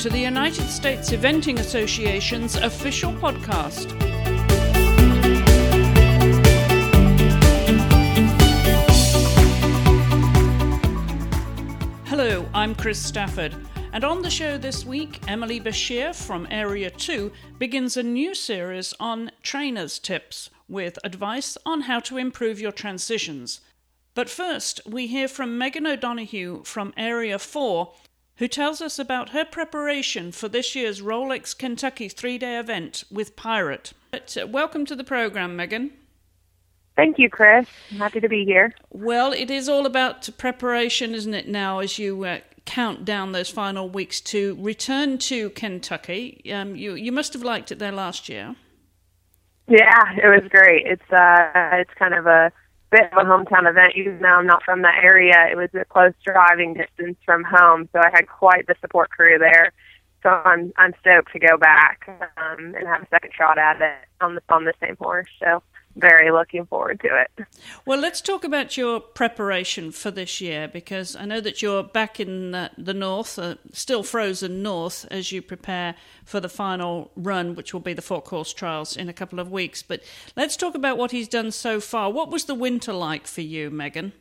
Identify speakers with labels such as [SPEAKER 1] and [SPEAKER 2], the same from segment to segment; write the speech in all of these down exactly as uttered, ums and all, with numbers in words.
[SPEAKER 1] to the United States Eventing Association's official podcast. Hello, I'm Chris Stafford, and on the show this week, Emily Bashir from Area two begins a new series on trainers' tips with advice on how to improve your transitions. But first, we hear from Megan O'Donoghue from Area four, who tells us about her preparation for this year's Rolex Kentucky three-day event with Pirate. But, uh, welcome to the program, Megan.
[SPEAKER 2] Thank you, Chris. I'm happy to be here.
[SPEAKER 1] Well, it is all about preparation, isn't it, now, as you uh, count down those final weeks to return to Kentucky. Um, you you must have liked it there last year.
[SPEAKER 2] Yeah, it was great. It's uh, it's kind of a bit of a hometown event, even though I'm not from that area. It was a close driving distance from home, so I had quite the support crew there. So I'm I'm stoked to go back um, and have a second shot at it on the on the same horse. So very looking forward to it.
[SPEAKER 1] Well, let's talk about your preparation for this year, because I know that you're back in the, the north, uh, still frozen north, as you prepare for the final run, which will be the Four Course Trials in a couple of weeks. But let's talk about what he's done so far. What was the winter like for you, Megan?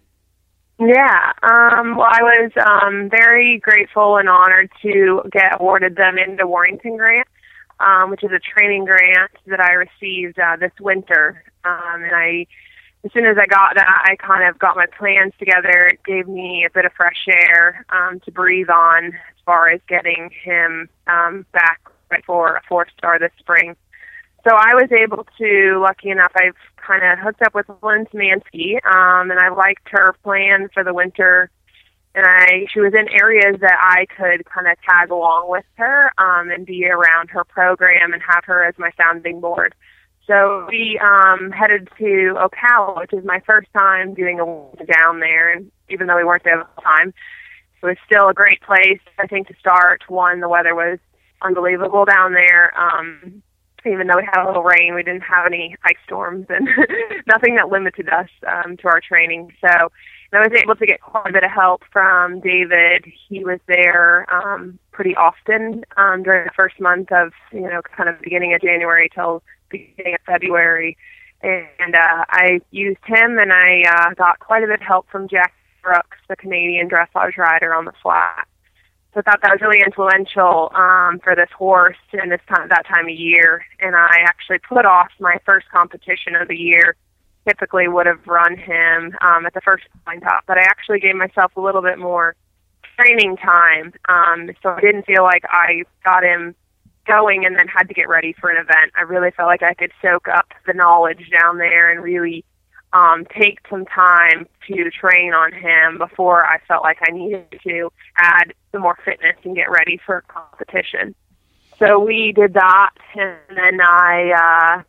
[SPEAKER 2] Yeah, um, well, I was um, very grateful and honored to get awarded the Amanda Warrington Grant, um, which is a training grant that I received uh, this winter. Um, and I, as soon as I got that, I kind of got my plans together. It gave me a bit of fresh air um, to breathe on as far as getting him um, back right for a four-star this spring. So I was able to, lucky enough, I've kind of hooked up with Lynn Smansky, um, and I liked her plan for the winter. And I, she was in areas that I could kind of tag along with her um, and be around her program and have her as my sounding board. So we um, headed to Ocala, which is my first time doing a winter down there. And even though we weren't there the whole time, it was still a great place, I think, to start. One, the weather was unbelievable down there. Um, even though we had a little rain, we didn't have any ice storms and nothing that limited us um, to our training. So and I was able to get quite a bit of help from David. He was there um, pretty often um, during the first month of, you know, kind of beginning of January till beginning of February. And uh, I used him, and I uh, got quite a bit of help from Jack Brooks, the Canadian dressage rider on the flat. So I thought that was really influential um, for this horse in this time, that time of year. And I actually put off my first competition of the year. Typically would have run him um, at the first line top, but I actually gave myself a little bit more training time. Um, so I didn't feel like I got him going and then had to get ready for an event. I really felt like I could soak up the knowledge down there and really Um, take some time to train on him before I felt like I needed to add some more fitness and get ready for a competition. So we did that, and then I uh,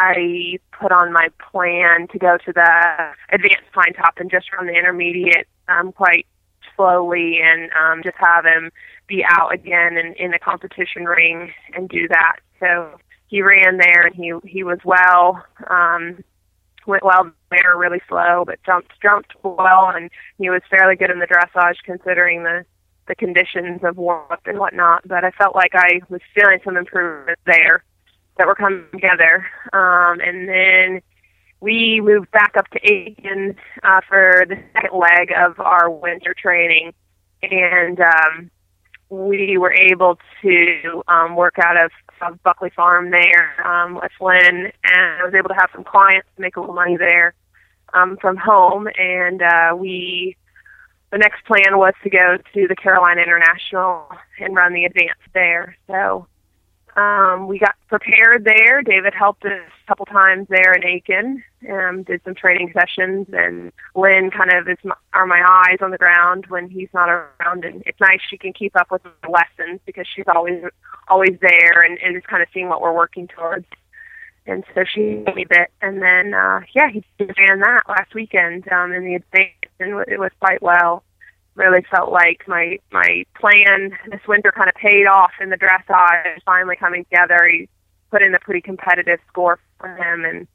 [SPEAKER 2] I put on my plan to go to the advanced pine top and just run the intermediate um, quite slowly and um, just have him be out again in, in the competition ring and do that. So he ran there, and he, he was well. Um, went well there, really slow, but jumped jumped well, and he was fairly good in the dressage considering the, the conditions of warm-up and whatnot. But I felt like I was feeling some improvements there that were coming together. Um, and then we moved back up to Aiken uh, for the second leg of our winter training, and um, we were able to um, work out of of Buckley Farm there um, with Lynn, and I was able to have some clients make a little money there um, from home. And uh, we, the next plan was to go to the Carolina International and run the advance there. So um, we got prepared there. David helped us a couple times there in Aiken, um, did some training sessions, and Lynn kind of is my, are my eyes on the ground when he's not around. And it's nice she can keep up with the lessons because she's always always there and, and just kind of seeing what we're working towards. And so she gave me a bit. And then, uh, yeah, he ran that last weekend um, in the advance, and it was quite well. Really felt like my my plan this winter kind of paid off in the dressage, finally coming together. He put in a pretty competitive score for him, and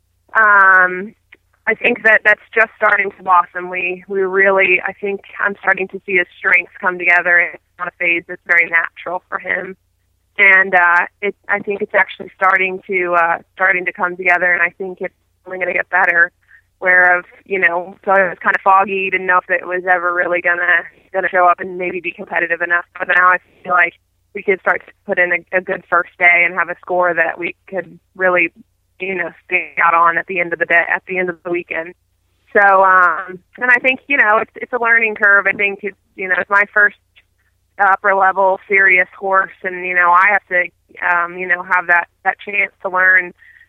[SPEAKER 2] um, I think that that's just starting to blossom. We we really, I think I'm starting to see his strengths come together. not a phase that's very natural for him. And uh, it, I think it's actually starting to uh, starting to come together, and I think it's only going to get better. Where of you know, so it was kind of foggy, didn't know if it was ever really gonna gonna show up and maybe be competitive enough. But now I feel like we could start to put in a, a good first day and have a score that we could really, you know, stand out on at the end of the day, at the end of the weekend. So, um, and I think, you know, it's, it's a learning curve. I think it's, you know, it's my first upper level serious horse, and, you know, I have to, um, you know, have that, that chance to learn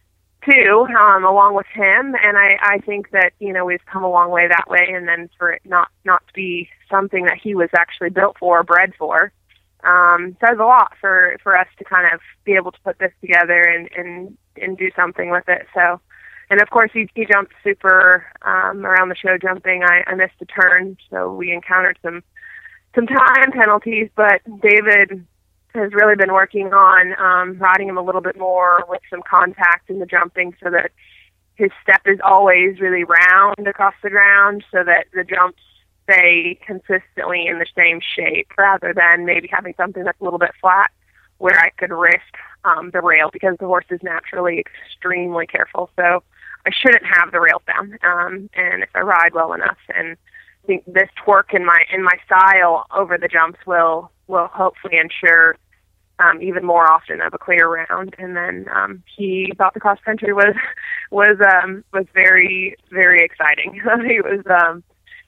[SPEAKER 2] too, um, along with him. And I, I think that, you know, we've come a long way that way. And then for it not, not to be something that he was actually built for, bred for, um, says a lot for, for us to kind of be able to put this together and, and, and do something with it. So, and of course he, he jumped super, um, around the show jumping. I, I missed a turn, so we encountered some, some time penalties, but David has really been working on, um, riding him a little bit more with some contact in the jumping so that his step is always really round across the ground so that the jumps stay consistently in the same shape rather than maybe having something that's a little bit flat where I could risk um, the rail because the horse is naturally extremely careful. So I shouldn't have the rails down. Um, and if I ride well enough, and I think this torque in my in my style over the jumps will will hopefully ensure um, even more often of a clear round. And then um, he thought the cross country was was um, was very very exciting. he was um,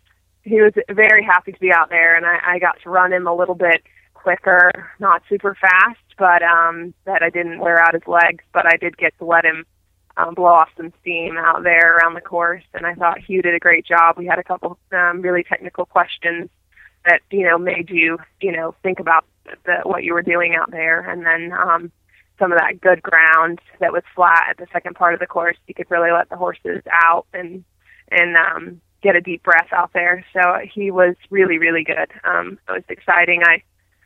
[SPEAKER 2] he was very happy to be out there, and I, I got to run him a little bit quicker, not super fast, but um, that I didn't wear out his legs, but I did get to let him um, blow off some steam out there around the course, and I thought Hugh did a great job. We had a couple um, really technical questions that, you know, made you, you know, think about the, what you were doing out there, and then um, some of that good ground that was flat at the second part of the course, you could really let the horses out and, and um, get a deep breath out there. So he was really, really good. Um, it was exciting. I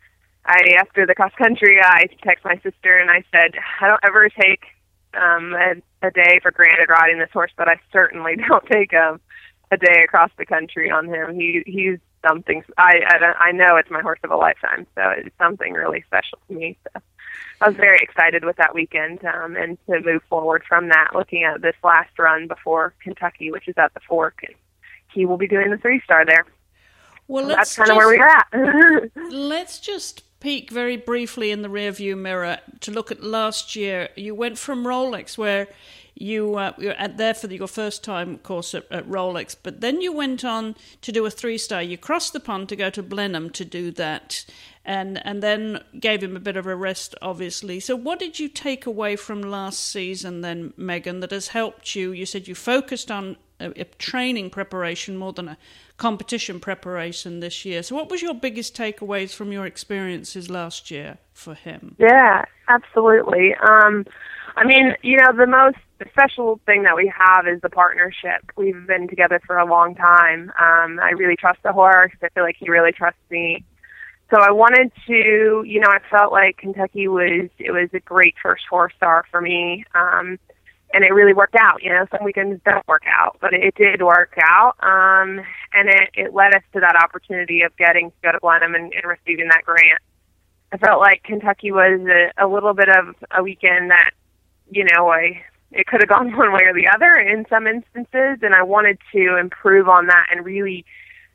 [SPEAKER 2] I, after the cross country, I texted my sister and I said, I don't ever take um, a, a day for granted riding this horse, but I certainly don't take a, a day across the country on him. He he's something. I, I I know it's my horse of a lifetime, so it's something really special to me. So I was very excited with that weekend, um, and to move forward from that, looking at this last run before Kentucky, which is at the Fork, and he will be doing the three star there.
[SPEAKER 1] Well,
[SPEAKER 2] so
[SPEAKER 1] let's
[SPEAKER 2] that's kind of where we're at.
[SPEAKER 1] Let's just peek very briefly in the rearview mirror to look at last year. You went from Rolex, where you uh, you were at there for your first time, of course, at, at Rolex, but then you went on to do a three-star. You crossed the pond to go to Blenheim to do that, and and then gave him a bit of a rest, obviously. So what did you take away from last season then, Megan, that has helped you? You said you focused on a, a training preparation more than a competition preparation this year. So what was your biggest takeaways from your experiences last year for him?
[SPEAKER 2] Yeah, absolutely. Um, I mean, you know, the most special thing that we have is the partnership. We've been together for a long time. Um, I really trust the horse. I feel like he really trusts me. So I wanted to, you know, I felt like Kentucky was, it was a great first four-star for me. Um, And it really worked out. You know, some weekends don't work out, but it did work out. Um, and it, it led us to that opportunity of getting to go to Blenheim and, and receiving that grant. I felt like Kentucky was a, a little bit of a weekend that, you know, I, it could have gone one way or the other in some instances, and I wanted to improve on that and really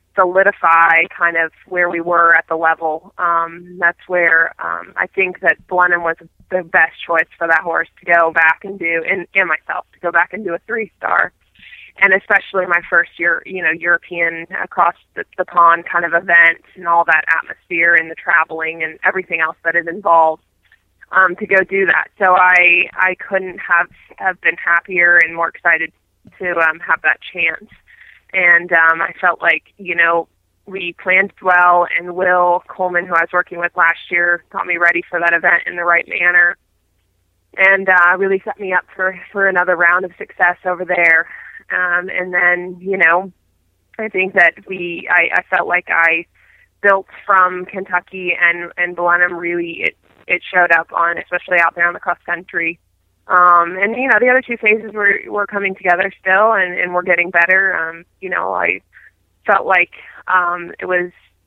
[SPEAKER 2] solidify kind of where we were at the level. Um, that's where um, I think that Blenheim was the best choice for that horse to go back and do, and, and myself, to go back and do a three-star. And especially my first year, you know, European across the, the pond kind of event and all that atmosphere and the traveling and everything else that is involved um, to go do that. So I I couldn't have, have been happier and more excited to um, have that chance. And um, I felt like, you know, we planned well, and Will Coleman, who I was working with last year, got me ready for that event in the right manner, and uh, really set me up for, for another round of success over there. Um, and then, you know, I think that we, I, I felt like I built from Kentucky and, and Blenheim. Really, it, it showed up on, especially out there on the cross country. Um, and, you know, the other two phases were, were coming together still, and, and we're getting better. Um, you know, I felt like um, it was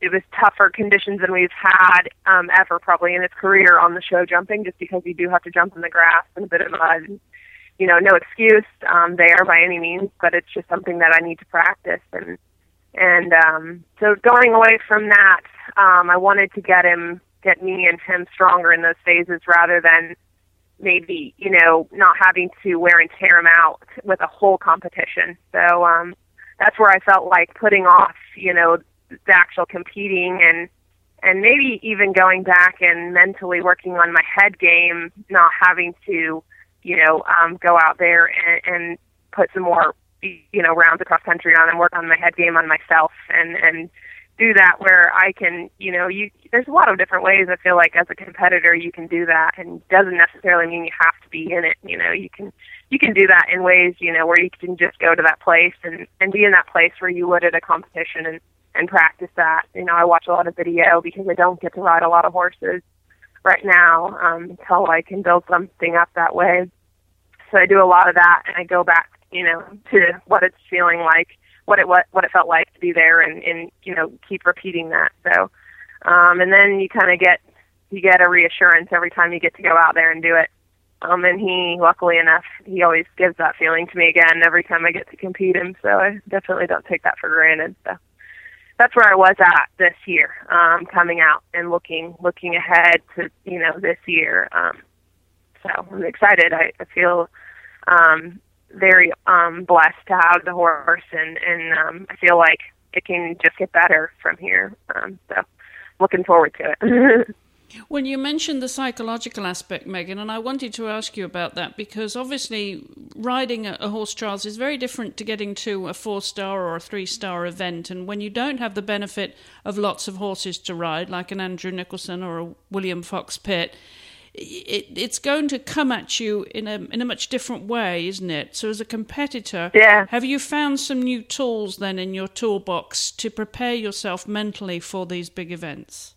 [SPEAKER 2] it was tougher conditions than we've had um, ever probably in his career on the show jumping, just because you do have to jump in the grass and a bit of mud. And, you know, no excuse um, there by any means, but it's just something that I need to practice. And and um, so going away from that, um, I wanted to get him, get me and him stronger in those phases rather than maybe, you know, not having to wear and tear him out with a whole competition. So um, that's where I felt like putting off, you know, the actual competing and and maybe even going back and mentally working on my head game, not having to, you know, um, go out there and, and put some more, you know, rounds across country on and work on my head game on myself and, and do that where I can, you know, you there's a lot of different ways I feel like as a competitor you can do that, and doesn't necessarily mean you have to be in it. You know, you can you can do that in ways, you know, where you can just go to that place and, and be in that place where you would at a competition and, and practice that. You know, I watch a lot of video because I don't get to ride a lot of horses right now um, until I can build something up that way. So I do a lot of that, and I go back, you know, to what it's feeling like, what it what, what it felt like to be there, and, and you know, keep repeating that. So, um, and then you kind of get you get a reassurance every time you get to go out there and do it. Um, and he, luckily enough, he always gives that feeling to me again every time I get to compete him. So I definitely don't take that for granted. So that's where I was at this year, um, coming out and looking looking ahead to, you know, this year. Um, so I'm excited. I, I feel um, very um, blessed to have the horse, and, and um, I feel like it can just get better from here. Um, so looking forward to it.
[SPEAKER 1] Well, you mentioned the psychological aspect, Megan, and I wanted to ask you about that because obviously riding a horse trials is very different to getting to a four-star or a three-star event. And when you don't have the benefit of lots of horses to ride, like an Andrew Nicholson or a William Fox Pitt, it, it's going to come at you in a in a much different way, isn't it? So as a competitor,
[SPEAKER 2] yeah.
[SPEAKER 1] have you found some new tools then in your toolbox to prepare yourself mentally for these big events?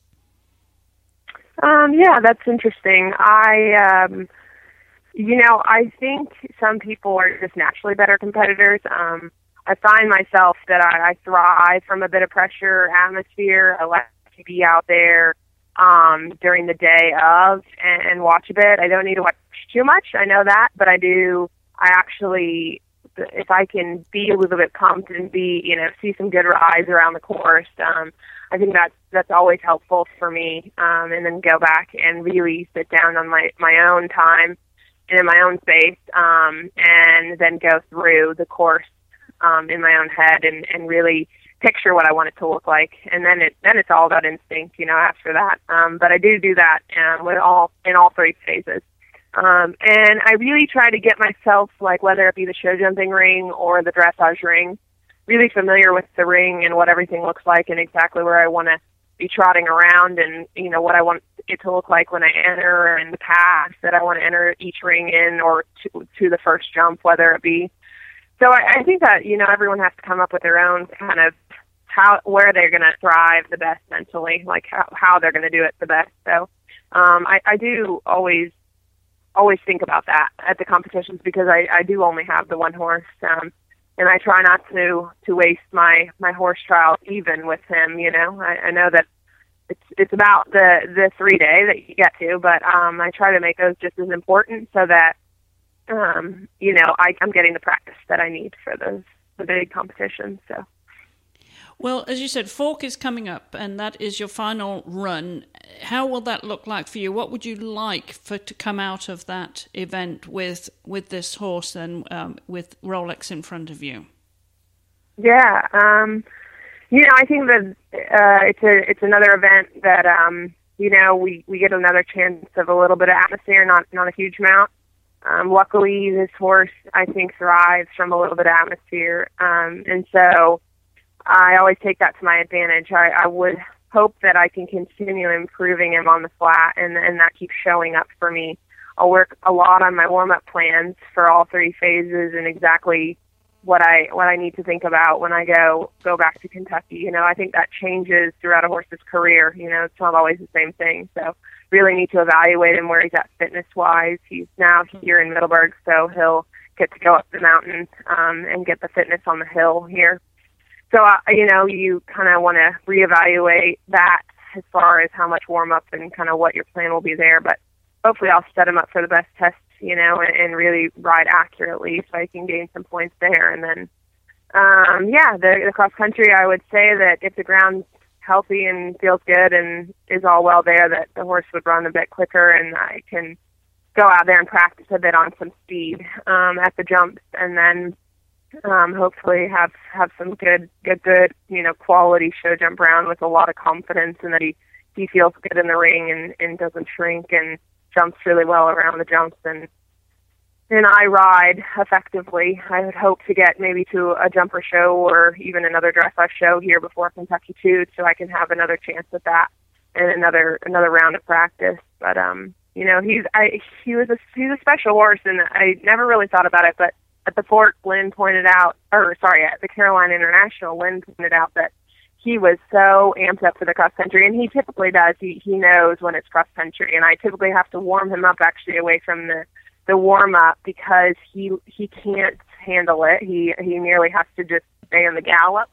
[SPEAKER 2] Um, yeah, that's interesting. I, um, you know, I think some people are just naturally better competitors. Um, I find myself that I, I thrive from a bit of pressure atmosphere. I like to be out there um, during the day of and, and watch a bit. I don't need to watch too much. I know that, but I do. I actually, if I can be a little bit pumped and be, you know, see some good rides around the course, um, I think that's that's always helpful for me. Um, and then go back and really sit down on my, my own time and in my own space, um, and then go through the course um, in my own head and, and really picture what I want it to look like. And then it then it's all about instinct, you know, after that. Um, but I do do that um, with all in all three phases. Um, and I really try to get myself, like whether it be the show jumping ring or the dressage ring, really familiar with the ring and what everything looks like and exactly where I want to be trotting around and, you know, what I want it to look like when I enter and the path that I want to enter each ring in or to, to the first jump, whether it be. So I, I think that, you know, everyone has to come up with their own kind of how, where they're going to thrive the best mentally, like how, how they're going to do it the best. So um, I, I do always always think about that at the competitions because I, I do only have the one horse, um, and I try not to, to waste my, my horse trials even with him. You know, I, I know that it's it's about the, the three day that you get to, but um, I try to make those just as important so that um, you know I, I'm getting the practice that I need for those the big competitions. So.
[SPEAKER 1] Well, as you said, Fork is coming up, and that is your final run. How will that look like for you? What would you like for to come out of that event with with this horse and um, with Rolex in front of you?
[SPEAKER 2] Yeah, um, you know, I think that uh, it's a it's another event that um, you know we, we get another chance of a little bit of atmosphere, not not a huge amount. Um, luckily, this horse I think thrives from a little bit of atmosphere, um, and so. I always take that to my advantage. I, I would hope that I can continue improving him on the flat, and, and that keeps showing up for me. I'll work a lot on my warm-up plans for all three phases and exactly what I what I need to think about when I go go back to Kentucky. You know, I think that changes throughout a horse's career. You know, it's not always the same thing. So really need to evaluate him where he's at fitness-wise. He's now here in Middleburg, so he'll get to go up the mountain um, and get the fitness on the hill here. so, uh, you know, you kind of want to reevaluate that as far as how much warm-up and kind of what your plan will be there. But hopefully I'll set him up for the best test, you know, and, and really ride accurately so I can gain some points there. And then, um, yeah, the, the cross-country, I would say that if the ground's healthy and feels good and is all well there, that the horse would run a bit quicker, and I can go out there and practice a bit on some speed um, at the jumps, and then um, hopefully have have some good, good, good, you know, quality show jump round with a lot of confidence, and that he, he feels good in the ring and, and doesn't shrink and jumps really well around the jumps, and and I ride effectively. I would hope to get maybe to a jumper show or even another dressage show here before Kentucky too, so I can have another chance at that and another another round of practice. But um, you know, he's I he was a he's a special horse, and I never really thought about it. But at the Fork, Lynn pointed out, or sorry, at the Carolina International, Lynn pointed out that he was so amped up for the cross country, and he typically does. He he knows when it's cross country, and I typically have to warm him up actually away from the the warm up because he he can't handle it. He he nearly has to just stay in the gallop.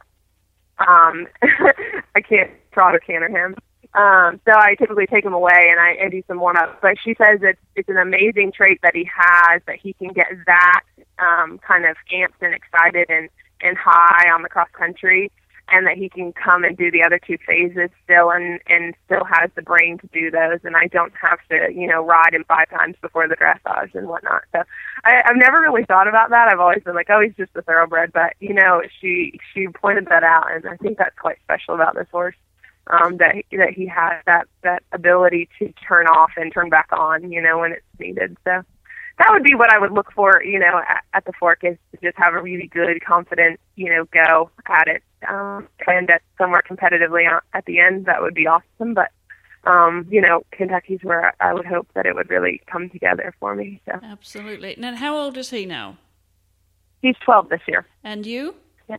[SPEAKER 2] Um, I can't trot or canter him. Um, so I typically take him away and I, I do some warm up. But she says it's it's an amazing trait that he has, that he can get that um, kind of amped and excited and, and high on the cross country, and that he can come and do the other two phases still and, and still has the brain to do those. And I don't have to, you know, ride him five times before the dressage and whatnot. So I, I've never really thought about that. I've always been like, oh, he's just a thoroughbred. But, you know, she she pointed that out, and I think that's quite special about this horse, um, that, that he has that, that ability to turn off and turn back on, you know, when it's needed. So that would be what I would look for, you know, at, at the Fork, is to just have a really good, confident, you know, go at it. Um, and at somewhere competitively at the end, that would be awesome. But, um, you know, Kentucky's where I would hope that it would really come together for me. So.
[SPEAKER 1] Absolutely. Now, how old is he now?
[SPEAKER 2] He's twelve this year.
[SPEAKER 1] And you?
[SPEAKER 2] Yeah.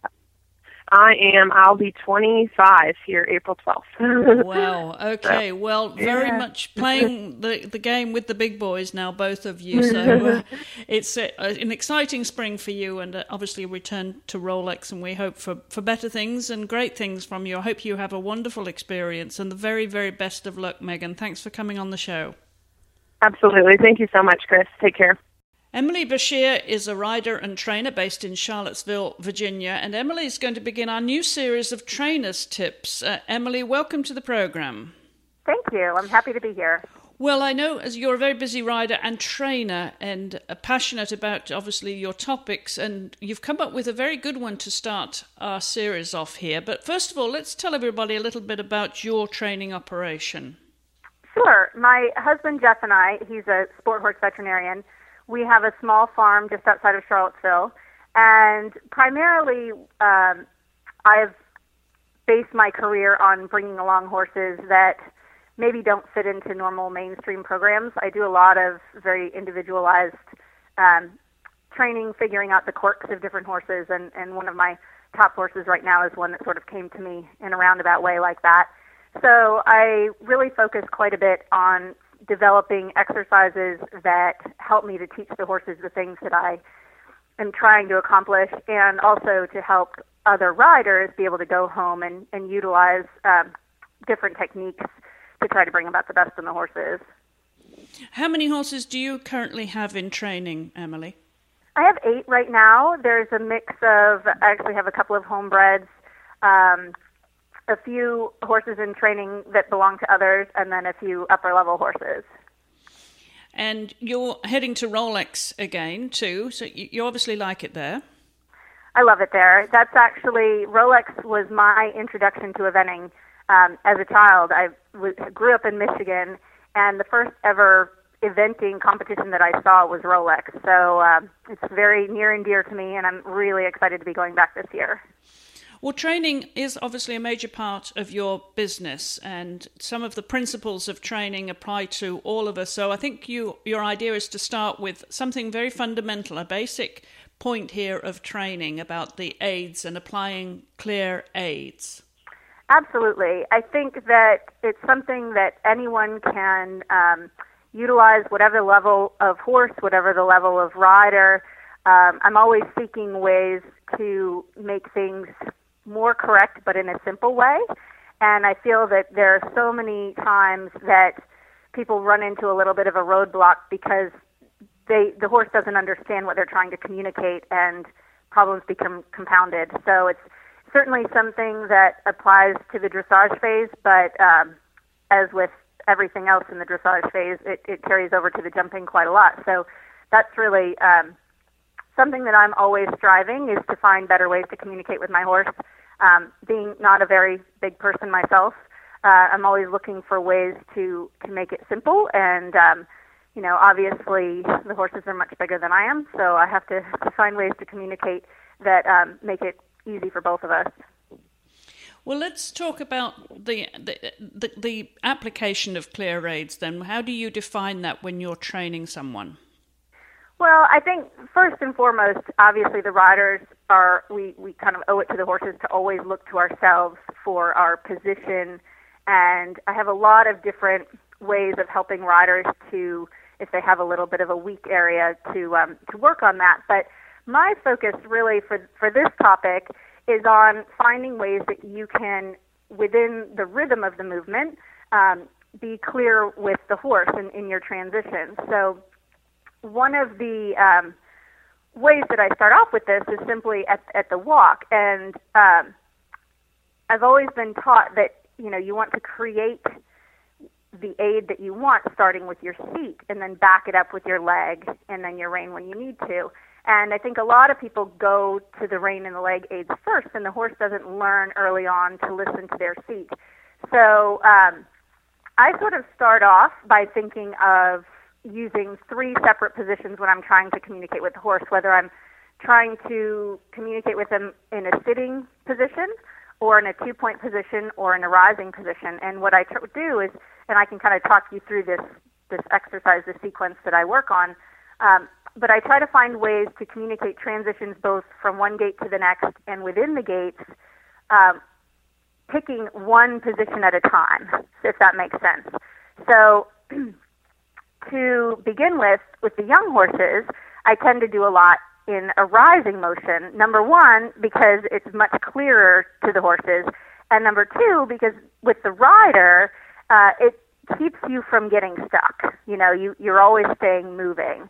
[SPEAKER 2] I am. I'll be twenty-five here April twelfth.
[SPEAKER 1] Wow. Okay. So, well, very yeah. much playing the, the game with the big boys now, both of you. So uh, it's a, an exciting spring for you, and uh, obviously a return to Rolex, and we hope for, for better things and great things from you. I hope you have a wonderful experience, and the very, very best of luck, Megan. Thanks for coming on the show.
[SPEAKER 2] Absolutely. Thank you so much, Chris. Take care.
[SPEAKER 1] Emily Bashir is a rider and trainer based in Charlottesville, Virginia, and Emily is going to begin our new series of trainers' tips. Uh, Emily, welcome to the program.
[SPEAKER 3] Thank you. I'm happy to be here.
[SPEAKER 1] Well, I know as you're a very busy rider and trainer and uh, passionate about, obviously, your topics, and you've come up with a very good one to start our series off here. But first of all, let's tell everybody a little bit about your training operation.
[SPEAKER 3] Sure. My husband, Jeff, and I, he's a sport horse veterinarian. We have a small farm just outside of Charlottesville, and primarily um, I've based my career on bringing along horses that maybe don't fit into normal mainstream programs. I do a lot of very individualized um, training, figuring out the quirks of different horses, and, and one of my top horses right now is one that sort of came to me in a roundabout way like that. So I really focus quite a bit on developing exercises that help me to teach the horses the things that I am trying to accomplish, and also to help other riders be able to go home and, and utilize um, different techniques to try to bring about the best in the horses.
[SPEAKER 1] How many horses do you currently have in training, Emily?
[SPEAKER 3] I have eight right now. There's a mix of, I actually have a couple of homebreds, um, a few horses in training that belong to others, and then a few upper-level horses.
[SPEAKER 1] And you're heading to Rolex again, too, so you, you obviously like it there.
[SPEAKER 3] I love it there. That's actually, Rolex was my introduction to eventing. Um, as a child, I w- grew up in Michigan, and the first ever eventing competition that I saw was Rolex. So uh, it's very near and dear to me, and I'm really excited to be going back this year.
[SPEAKER 1] Well, training is obviously a major part of your business, and some of the principles of training apply to all of us. So I think you, your idea is to start with something very fundamental, a basic point here of training about the aids and applying clear aids.
[SPEAKER 3] Absolutely. I think that it's something that anyone can um, utilize, whatever level of horse, whatever the level of rider. Um, I'm always seeking ways to make things more correct, but in a simple way. And I feel that there are so many times that people run into a little bit of a roadblock because they the horse doesn't understand what they're trying to communicate, and problems become compounded. So it's certainly something that applies to the dressage phase, but um, as with everything else in the dressage phase, it, it carries over to the jumping quite a lot. So that's really um, something that I'm always striving, is to find better ways to communicate with my horse. Um, being not a very big person myself, uh, I'm always looking for ways to, to make it simple. And, um, you know, obviously the horses are much bigger than I am, so I have to, to find ways to communicate that um, make it easy for both of us.
[SPEAKER 1] Well, let's talk about the, the the the application of clear aids then. How do you define that when you're training someone?
[SPEAKER 3] Well, I think first and foremost, obviously the riders are, we, we kind of owe it to the horses to always look to ourselves for our position. And I have a lot of different ways of helping riders to, if they have a little bit of a weak area, to um, to work on that. But my focus really for for this topic is on finding ways that you can, within the rhythm of the movement, um, be clear with the horse in, in your transition. So one of the um, ways that I start off with this is simply at, at the walk. And um, I've always been taught that, you know, you want to create the aid that you want starting with your seat and then back it up with your leg and then your rein when you need to. And I think a lot of people go to the rein and the leg aids first, and the horse doesn't learn early on to listen to their seat. So um, I sort of start off by thinking of using three separate positions when I'm trying to communicate with the horse, whether I'm trying to communicate with them in a sitting position or in a two-point position or in a rising position. And what I tr- do is, and I can kind of talk you through this, this exercise, this sequence that I work on, um, but I try to find ways to communicate transitions both from one gait to the next and within the gaits, um, picking one position at a time, if that makes sense. So to begin with, with the young horses, I tend to do a lot in a rising motion. Number one, because it's much clearer to the horses, and number two, because with the rider, uh, it keeps you from getting stuck. You know, you, you're always staying moving.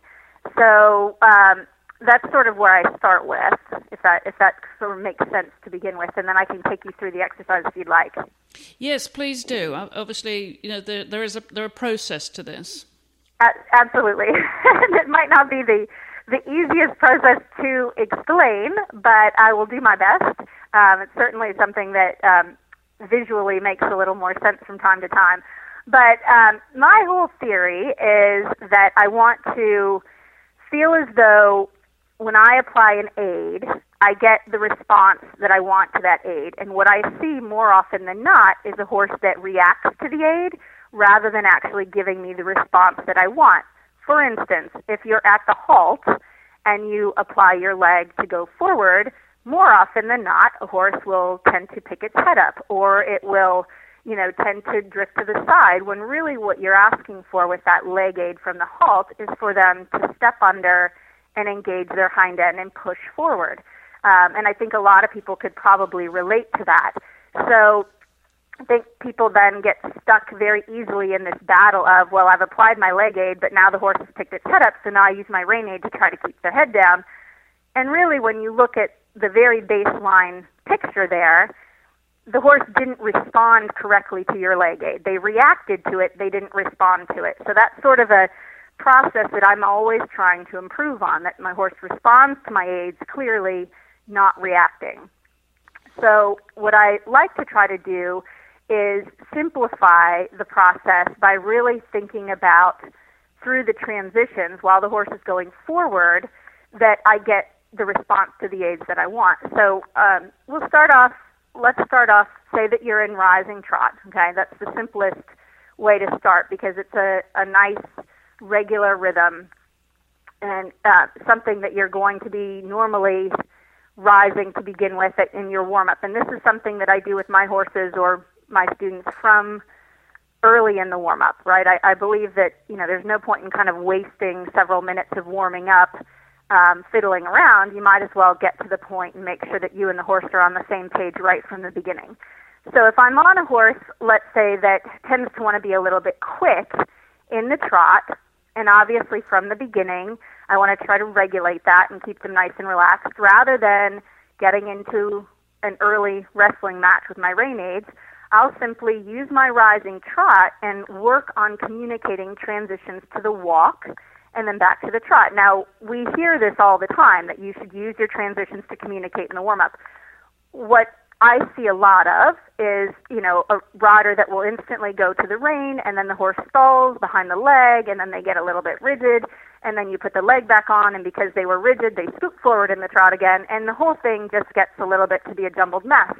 [SPEAKER 3] So um, that's sort of where I start with, if that if that sort of makes sense to begin with, and then I can take you through the exercise if you'd like.
[SPEAKER 1] Yes, please do. Obviously, you know, there there is a there a process to this.
[SPEAKER 3] Uh, absolutely, it might not be the the easiest process to explain, but I will do my best. Um, it's certainly something that um, visually makes a little more sense from time to time. But um, my whole theory is that I want to feel as though when I apply an aid, I get the response that I want to that aid. And what I see more often than not is a horse that reacts to the aid rather than actually giving me the response that I want. For instance, if you're at the halt and you apply your leg to go forward, more often than not, a horse will tend to pick its head up, or it will, you know, tend to drift to the side, when really what you're asking for with that leg aid from the halt is for them to step under and engage their hind end and push forward. Um, and I think a lot of people could probably relate to that. So I think people then get stuck very easily in this battle of, well, I've applied my leg aid, but now the horse has picked its head up, so now I use my rein aid to try to keep their head down. And really, when you look at the very baseline picture there, the horse didn't respond correctly to your leg aid. They reacted to it, they didn't respond to it. So that's sort of a process that I'm always trying to improve on, that my horse responds to my aids clearly, not reacting. So what I like to try to do is simplify the process by really thinking about, through the transitions while the horse is going forward, that I get the response to the aids that I want. So um, we'll start off Let's start off, say that you're in rising trot, okay? That's the simplest way to start because it's a, a nice, regular rhythm and uh, something that you're going to be normally rising to begin with in your warm-up. And this is something that I do with my horses or my students from early in the warm-up, right? I, I believe that, you know, there's no point in kind of wasting several minutes of warming up um, fiddling around, you might as well get to the point and make sure that you and the horse are on the same page right from the beginning. So if I'm on a horse, let's say, that tends to want to be a little bit quick in the trot, and obviously from the beginning, I want to try to regulate that and keep them nice and relaxed rather than getting into an early wrestling match with my rein aids. I'll simply use my rising trot and work on communicating transitions to the walk and then back to the trot. Now, we hear this all the time, that you should use your transitions to communicate in the warm-up. What I see a lot of is, you know, a rider that will instantly go to the rein, and then the horse stalls behind the leg, and then they get a little bit rigid, and then you put the leg back on, and because they were rigid, they scoot forward in the trot again, and the whole thing just gets a little bit to be a jumbled mess.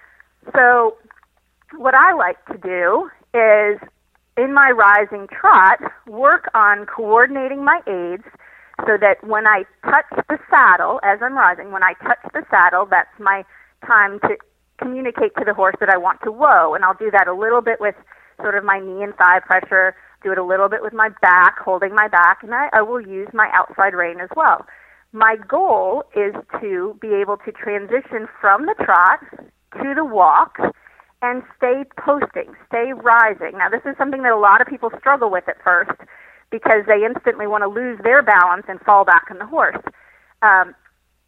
[SPEAKER 3] So what I like to do is, in my rising trot, work on coordinating my aids so that when I touch the saddle, as I'm rising, when I touch the saddle, that's my time to communicate to the horse that I want to whoa. And I'll do that a little bit with sort of my knee and thigh pressure, do it a little bit with my back, holding my back, and I, I will use my outside rein as well. My goal is to be able to transition from the trot to the walk and stay posting, stay rising. Now, this is something that a lot of people struggle with at first because they instantly want to lose their balance and fall back on the horse. Um,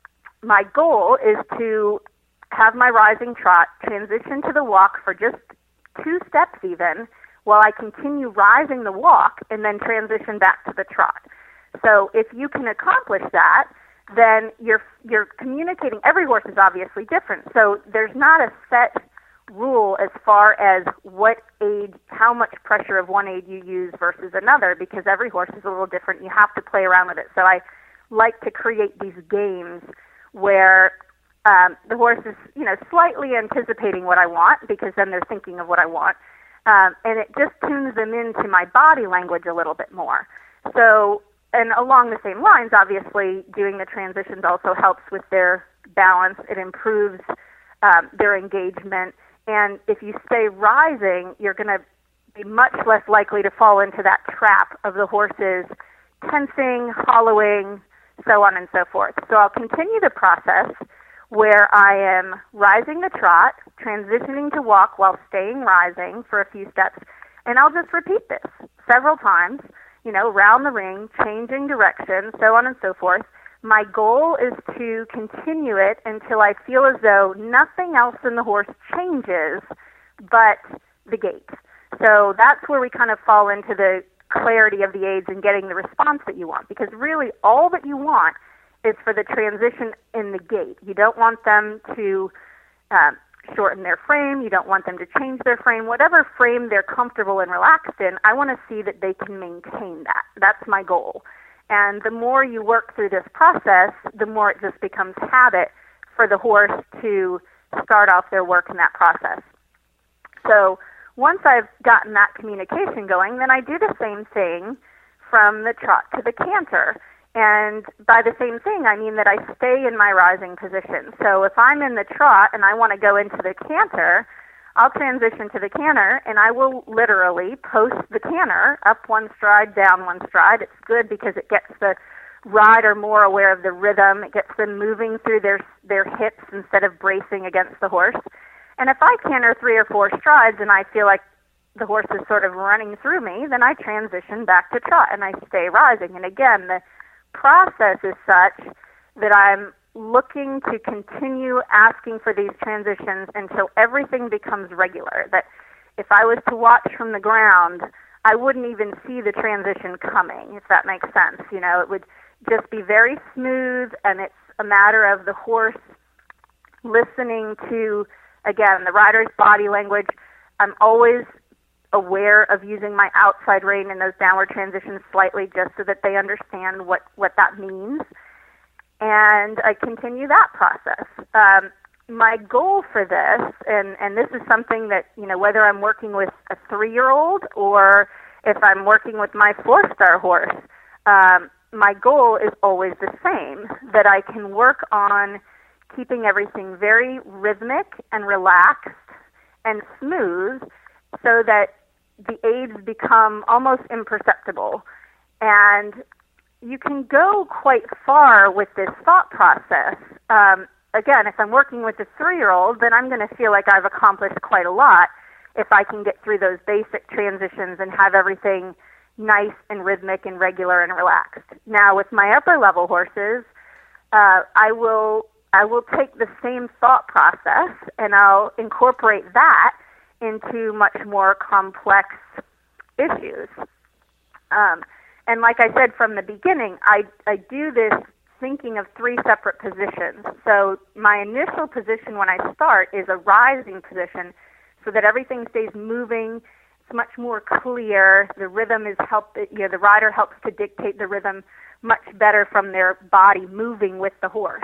[SPEAKER 3] my goal is to have my rising trot transition to the walk for just two steps even, while I continue rising the walk and then transition back to the trot. So if you can accomplish that, then you're you're communicating. Every horse is obviously different, so there's not a set rule as far as what aid, how much pressure of one aid you use versus another, because every horse is a little different. You have to play around with it. So I like to create these games where um, the horse is, you know, slightly anticipating what I want, because then they're thinking of what I want, um, and it just tunes them into my body language a little bit more. So, and along the same lines, obviously, doing the transitions also helps with their balance. It improves um, their engagement. And if you stay rising, you're going to be much less likely to fall into that trap of the horses tensing, hollowing, so on and so forth. So I'll continue the process where I am rising the trot, transitioning to walk while staying rising for a few steps, and I'll just repeat this several times, you know, round the ring, changing direction, so on and so forth. My goal is to continue it until I feel as though nothing else in the horse changes but the gait. So that's where we kind of fall into the clarity of the aids and getting the response that you want, because really all that you want is for the transition in the gait. You don't want them to um, shorten their frame. You don't want them to change their frame. Whatever frame they're comfortable and relaxed in, I want to see that they can maintain that. That's my goal. And the more you work through this process, the more it just becomes habit for the horse to start off their work in that process. So once I've gotten that communication going, then I do the same thing from the trot to the canter. And by the same thing, I mean that I stay in my rising position. So if I'm in the trot and I want to go into the canter, I'll transition to the canter, and I will literally post the canter up one stride, down one stride. It's good because it gets the rider more aware of the rhythm. It gets them moving through their their hips instead of bracing against the horse. And if I canter three or four strides and I feel like the horse is sort of running through me, then I transition back to trot and I stay rising. And again, the process is such that I'm looking to continue asking for these transitions until everything becomes regular. That if I was to watch from the ground, I wouldn't even see the transition coming, if that makes sense. You know, it would just be very smooth, and it's a matter of the horse listening to, again, the rider's body language. I'm always aware of using my outside rein in those downward transitions slightly just so that they understand what, what that means. And I continue that process. Um, my goal for this, and, and this is something that, you know, whether I'm working with a three-year-old or if I'm working with my four-star horse, um, my goal is always the same, that I can work on keeping everything very rhythmic and relaxed and smooth so that the aids become almost imperceptible. And you can go quite far with this thought process. Um, again, if I'm working with a three-year-old, then I'm going to feel like I've accomplished quite a lot if I can get through those basic transitions and have everything nice and rhythmic and regular and relaxed. Now, with my upper-level horses, uh, I will I will take the same thought process and I'll incorporate that into much more complex issues. Um, and like I said from the beginning, I, I do this thinking of three separate positions. So my initial position when I start is a rising position so that everything stays moving. It's much more clear. The rhythm is help. You know, the rider helps to dictate the rhythm much better from their body moving with the horse.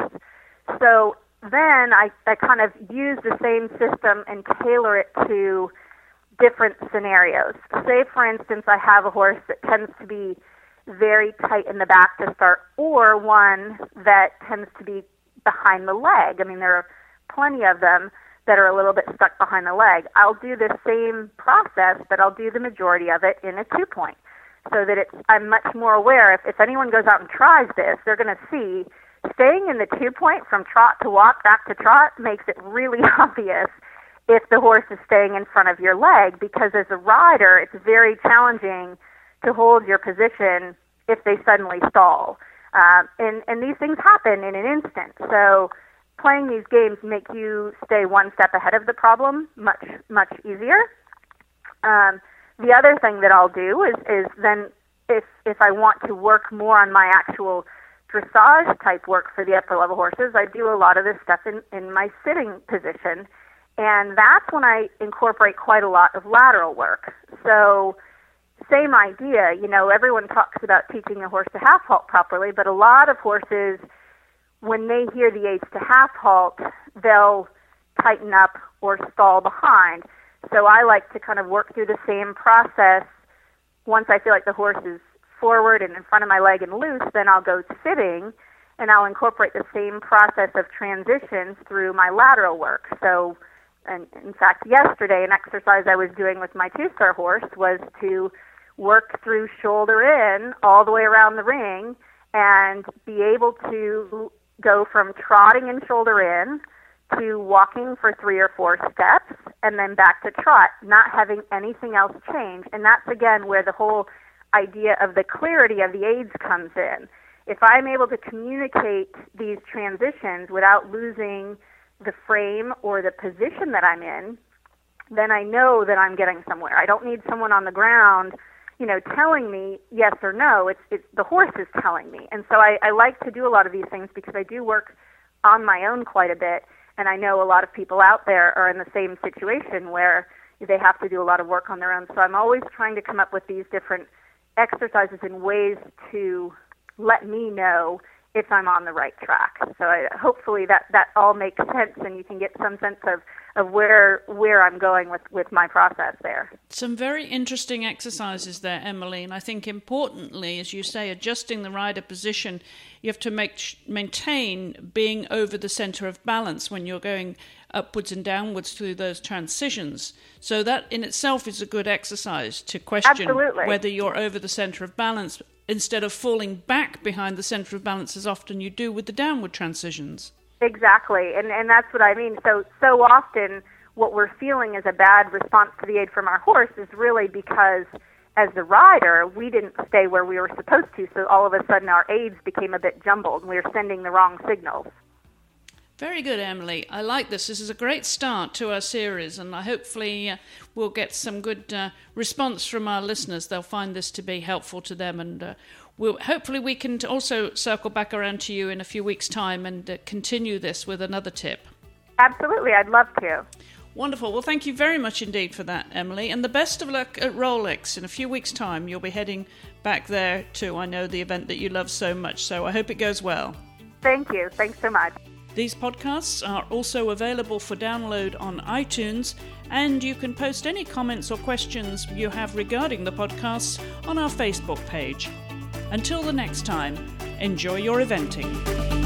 [SPEAKER 3] So then I, I kind of use the same system and tailor it to different scenarios. Say, for instance, I have a horse that tends to be very tight in the back to start, or one that tends to be behind the leg. I mean, there are plenty of them that are a little bit stuck behind the leg. I'll do the same process, but I'll do the majority of it in a two-point, so that it's, I'm much more aware. If, if anyone goes out and tries this, they're going to see staying in the two-point from trot to walk back to trot makes it really obvious if the horse is staying in front of your leg, because as a rider, it's very challenging to hold your position if they suddenly stall. Um, and, and these things happen in an instant. So playing these games make you stay one step ahead of the problem much, much easier. Um, the other thing that I'll do is, is then if, if I want to work more on my actual dressage type work for the upper level horses, I do a lot of this stuff in, in my sitting position, and that's when I incorporate quite a lot of lateral work. So same idea, you know, everyone talks about teaching a horse to half halt properly, but a lot of horses, when they hear the aids to half halt, they'll tighten up or stall behind. So I like to kind of work through the same process. Once I feel like the horse is forward and in front of my leg and loose, then I'll go sitting and I'll incorporate the same process of transitions through my lateral work. So, and in fact, yesterday an exercise I was doing with my two-star horse was to work through shoulder in all the way around the ring and be able to go from trotting and shoulder in to walking for three or four steps and then back to trot, not having anything else change. And that's, again, where the whole idea of the clarity of the aids comes in. If I'm able to communicate these transitions without losing the frame or the position that I'm in, then I know that I'm getting somewhere. I don't need someone on the ground, you know, telling me yes or no. It's, it's the horse is telling me. And so I, I like to do a lot of these things because I do work on my own quite a bit, and I know a lot of people out there are in the same situation where they have to do a lot of work on their own. So I'm always trying to come up with these different exercises and ways to let me know if I'm on the right track. So I, hopefully that, that all makes sense and you can get some sense of, of where where I'm going with, with my process there.
[SPEAKER 1] Some very interesting exercises there, Emily, and I think importantly, as you say, adjusting the rider position, you have to make maintain being over the center of balance when you're going upwards and downwards through those transitions. So that in itself is a good exercise to question
[SPEAKER 3] Absolutely.
[SPEAKER 1] Whether you're over the center of balance instead of falling back behind the center of balance as often you do with the downward transitions.
[SPEAKER 3] Exactly, and and that's what I mean. So so often what we're feeling as a bad response to the aid from our horse is really because as the rider, we didn't stay where we were supposed to, so all of a sudden our aids became a bit jumbled and we were sending the wrong signals.
[SPEAKER 1] Very good, Emily. I like this. This is a great start to our series, and I hopefully uh, we'll get some good uh, response from our listeners. They'll find this to be helpful to them, and uh, we'll, hopefully we can also circle back around to you in a few weeks' time and uh, continue this with another tip.
[SPEAKER 3] Absolutely. I'd love to.
[SPEAKER 1] Wonderful. Well, thank you very much indeed for that, Emily, and the best of luck at Rolex. In a few weeks' time, you'll be heading back there to, I know, the event that you love so much, so I hope it goes well.
[SPEAKER 3] Thank you. Thanks so much.
[SPEAKER 1] These podcasts are also available for download on iTunes, and you can post any comments or questions you have regarding the podcasts on our Facebook page. Until the next time, enjoy your eventing.